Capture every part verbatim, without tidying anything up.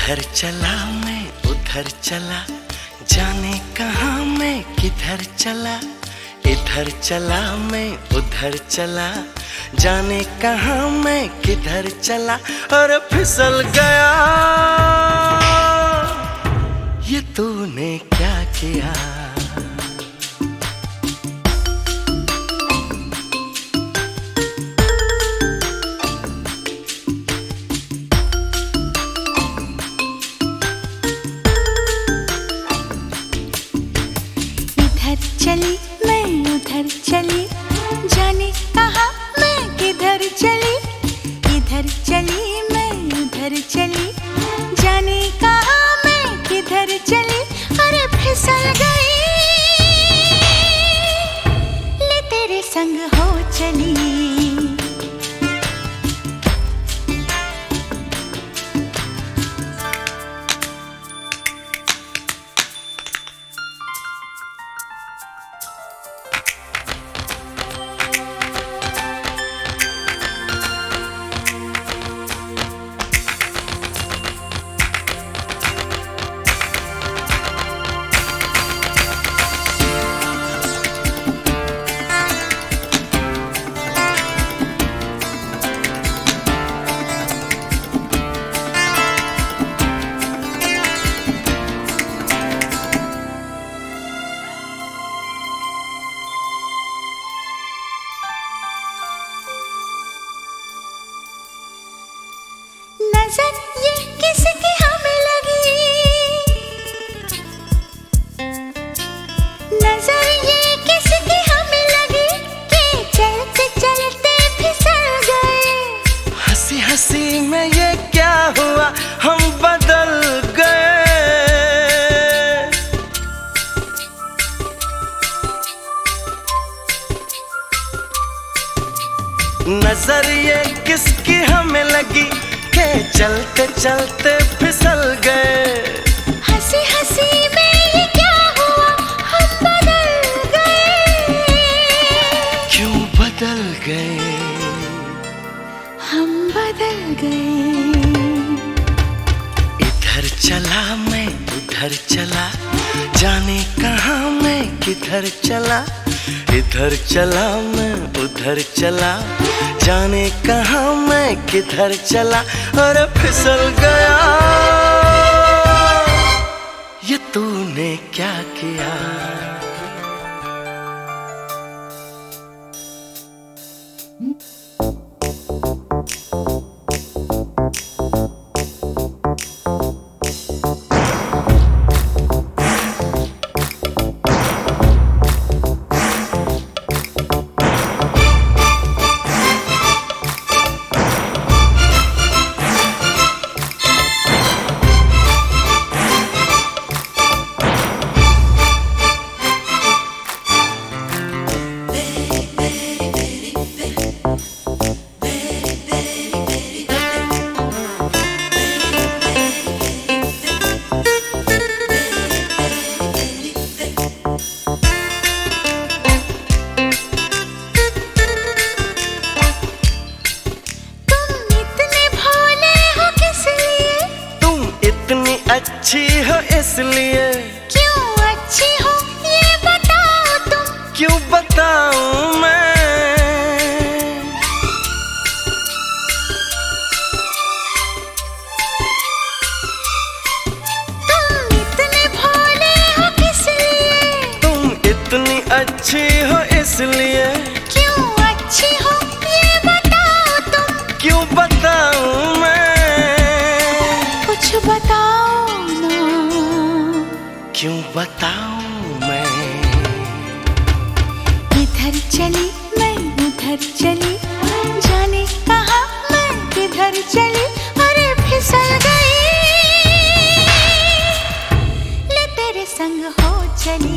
इधर चला मैं उधर चला, जाने कहाँ मैं किधर चला। इधर चला मैं उधर चला, जाने कहाँ मैं किधर चला। और फिसल गया, ये तूने क्या किया। चली मैं उधर चली, जाने कहाँ मैं किधर चली। इधर चली मैं उधर चली, जाने कहाँ मैं किधर चली। अरे फिसल गई, ले तेरे संग हो चली। नजर ये किसकी हमें लगी, नजर ये किसकी हमें लगी कि चलते चलते फिसल गए। हंसी हंसी में ये क्या हुआ, हम बदल गए। नजर ये किसकी हमें लगी के चलते चलते फिसल गए। हंसी हंसी में ये क्या हुआ, हम बदल गए। क्यों बदल गए, हम बदल गए। इधर चला मैं उधर चला, जाने कहाँ मैं किधर चला। इधर चला मैं उधर चला, जाने कहाँ मैं किधर चला। और फिसल गया, ये तूने क्या किया। अच्छी हो इसलिए। क्यों अच्छी हो ये बताओ तुम। क्यों बताऊं मैं, तुम इतने भोले हो किस लिए। तुम इतनी अच्छी हो इसलिए। क्यों अच्छी हो ये बताओ तुम। क्यों बताऊं मैं, कुछ बताओ ना। क्यों बताऊं मैं। इधर चली मैं उधर चली, जाने कहाँ मैं किधर चली। अरे फिसल गई, ले तेरे संग हो चली।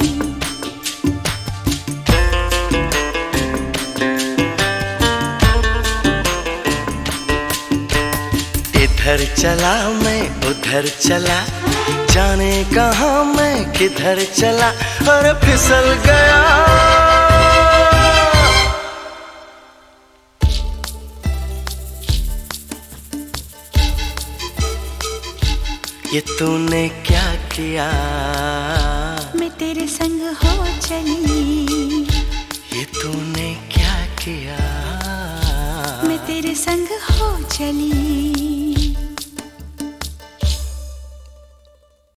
इधर चला मैं उधर चला, जाने कहाँ मैं किधर चला। और फिसल गया, ये तूने क्या किया, मैं तेरे संग हो चली। ये तूने क्या किया, मैं तेरे संग हो चली।